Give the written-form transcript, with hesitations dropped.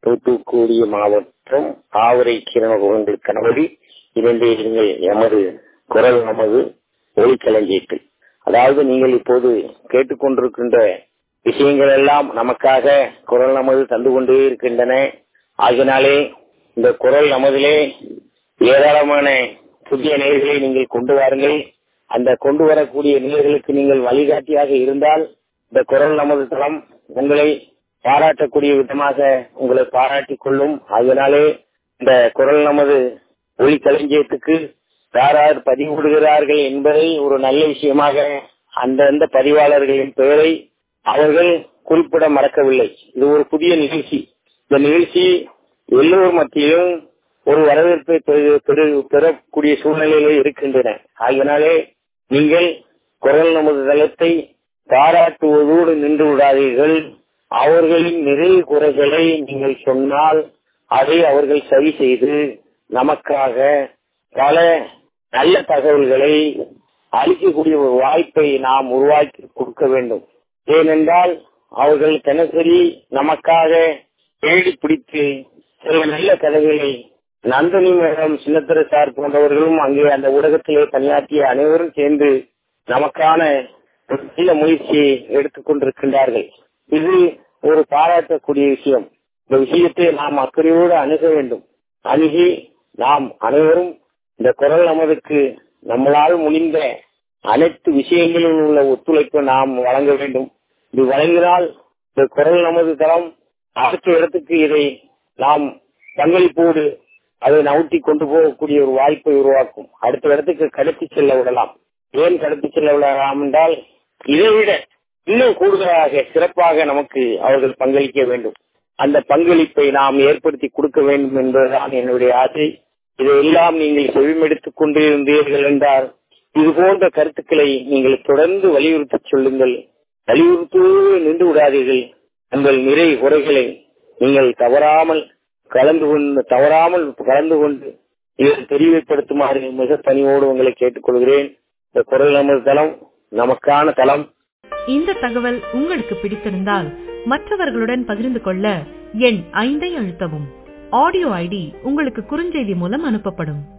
தூத்துக்குடி மாவட்டம் ஆவரை கிரணகுகங்கள் கணவரி இரண்டே இருங்கள் எமது குரல் நமது ஒளிக்களஞ்சியத்தில். அதாவது நீங்கள் இப்போது கேட்டுக்கொண்டிருக்கின்ற விஷயங்கள் எல்லாம் நமக்காக குரல் நமது தந்து கொண்டே இருக்கின்றன. ஆகினாலே இந்த குரல் நமதிலே ஏராளமான புதிய நேர்களை நீங்கள் கொண்டு வாருங்கள். அந்த கொண்டு வரக்கூடிய நேர்களுக்கு நீங்கள் வழிகாட்டியாக இருந்தால் இந்த குரல் நமது தளம் உங்களை பாராட்டக்கூடிய விதமாக உங்களை பாராட்டிக் கொள்ளும். அதனாலே இந்த குரல் நமது ஒளிக்களஞ்சியத்துக்கு யார் யார் பதிவிடுகிறார்கள் என்பதை ஒரு நல்ல விஷயமாக அந்தந்த பதிவாளர்களின் பெயரை அவர்கள் குறிப்பிட மறக்கவில்லை. இது ஒரு புதிய நிகழ்ச்சி. இந்த நிகழ்ச்சி எல்லோர் மத்தியிலும் ஒரு வரவேற்பை பெறக்கூடிய சூழ்நிலையிலே இருக்கின்றன. ஆகினாலே நீங்கள் குரல் நமது தளத்தை பாராட்டுவதோடு நின்று விடாதீர்கள். அவர்களின் நிறைவு குறைகளை நீங்கள் சொன்னால் அதை அவர்கள் சரி செய்து நமக்காக பல நல்ல தகவல்களை அளிக்கக்கூடிய ஒரு வாய்ப்பை நாம் உருவாக்கி கொடுக்க வேண்டும். ஏனென்றால் அவர்கள் தினசரி நமக்காக தேடி பிடித்து சில நல்ல கதைகளை நந்தினி மேடம், சின்னத்திர சார் போன்றவர்களும் அங்கே அந்த ஊடகத்திலே பணியாற்றிய அனைவரும் சேர்ந்து நமக்கான நல்ல முயற்சியை எடுத்துக் கொண்டிருக்கின்றார்கள். இது ஒரு பாராட்டக்கூடிய விஷயம். இந்த விஷயத்தை நாம் அக்கறையோடு அணுக வேண்டும். அணுகி நாம் அனைவரும் இந்த குரல் நமதுக்கு நம்மளால் முடிந்த அனைத்து விஷயங்களில் உள்ள ஒத்துழைப்பை நாம் வழங்க வேண்டும். இது வழங்கினால் இந்த குரல் நமது தளம் அடுத்த இடத்துக்கு இதை நாம் பங்களிப்போடு அதை நவுத்தி கொண்டு போகக்கூடிய ஒரு வாய்ப்பை உருவாக்கும். அடுத்த இடத்துக்கு கடத்தி செல்ல விடலாம். ஏன் கடத்தி செல்ல விடலாம் என்றால் இதைவிட இன்னும் கூடுதலாக சிறப்பாக நமக்கு அவர்கள் பங்களிக்க வேண்டும். அந்த பங்களிப்பை நாம் ஏற்படுத்தி கொடுக்க வேண்டும் என்பதுதான் என்னுடைய ஆசை. இதையெல்லாம் நீங்கள் செவிமெடுத்துக் கொண்டிருந்தீர்கள் என்றால் இது போன்ற கருத்துக்களை நீங்கள் தொடர்ந்து வலியுறுத்தி சொல்லுங்கள். வலியுறுத்துவது நின்று விடாதீர்கள். உங்கள் நிறை குறைகளை நீங்கள் தவறாமல் கலந்து கொண்டு இதை தெளிவுபடுத்துமாறு மிக பணியோடு உங்களை கேட்டுக்கொள்கிறேன். இந்த குரல் நமது தளம் நமக்கான தளம். இந்த தகவல் உங்களுக்கு பிடித்திருந்தால் மற்றவர்களுடன் பகிர்ந்து கொள்ள எண் 5 அழுத்தவும். ஆடியோ ஐடி உங்களுக்கு குறுஞ்செய்தி மூலம் அனுப்பப்படும்.